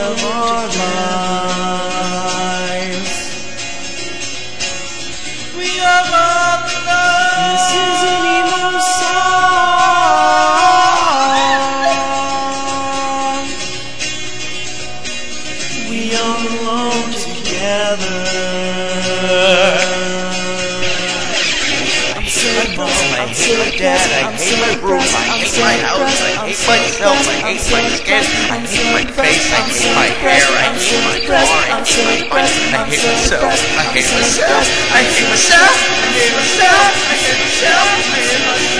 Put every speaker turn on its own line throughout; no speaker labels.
of our lives. We are all alone. This is an emo song. We are alone together. I hate my mom, I hate my dad, I hate my room, I hate my house, I hate myself, I hate my skin, I hate my face, I hate my hair, I hate my car, I hate my bike, I hate myself, I hate myself, I hate myself, I hate myself, I hate myself, I hate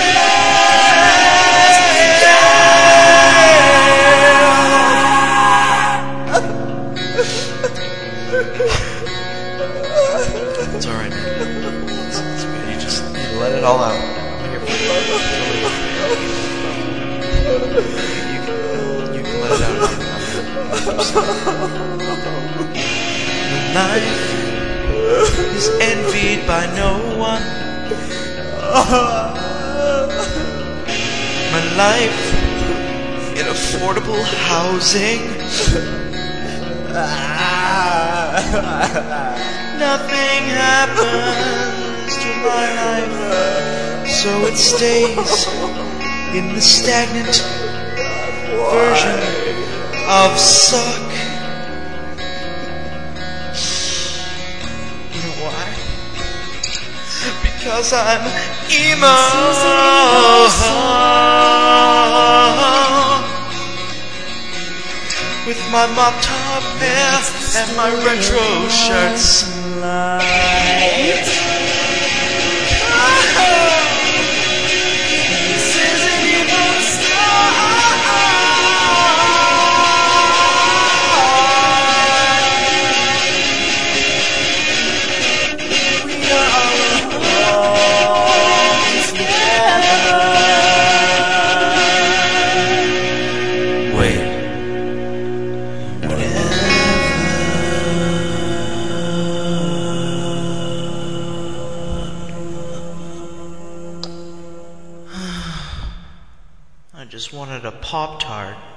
myself. It's alright, man. It's good. You just need to let it all out. I'm here for you. You can let it out. Life is envied by no one. My life in affordable housing. Nothing happens to my life, so it stays in the stagnant version of suck. You know why? Because I'm emo. With my mop top hair and my retro shirts. This is an emo song. We are all together. Wait. I just wanted a Pop-Tart.